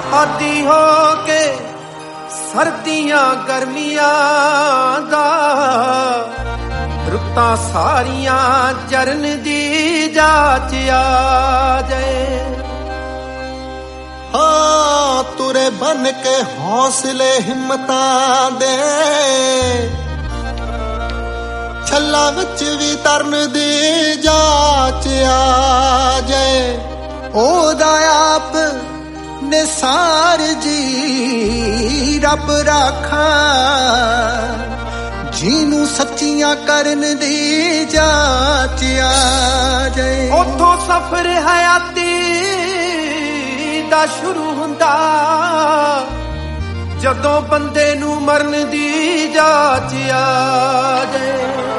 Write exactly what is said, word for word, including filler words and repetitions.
ਆਦੀ ਹੋ ਕੇ ਸਰਦੀਆਂ ਗਰਮੀਆਂ ਦਾ ਰੁੱਤਾਂ ਸਾਰੀਆਂ ਚਰਨ ਦੀ ਜਾਚ ਆ ਜਾਏ। ਹਾਂ ਤੁਰੇ ਬਨ ਕੇ ਹੌਸਲੇ ਹਿੰਮਤਾਂ ਦੇ ਛੱਲਾਂ ਵਿੱਚ ਵੀ ਤਰਨ ਦੀ ਜਾਚ ਆ ਜਾਏ। ਉਹਦਾ ਆਪ ਨਿਸਾਰ ਜੀ ਰੱਬ ਰਾਖਾ ਜਿਹਨੂੰ ਸੱਚੀਆਂ ਕਰਨ ਦੀ ਜਾਚ ਆ ਜਾਏ। ਉੱਥੋਂ ਸਫ਼ਰ ਹਯਾਤੀ ਦਾ ਸ਼ੁਰੂ ਹੁੰਦਾ ਜਦੋਂ ਬੰਦੇ ਨੂੰ ਮਰਨ ਦੀ ਜਾਚ ਆ ਜਾਏ।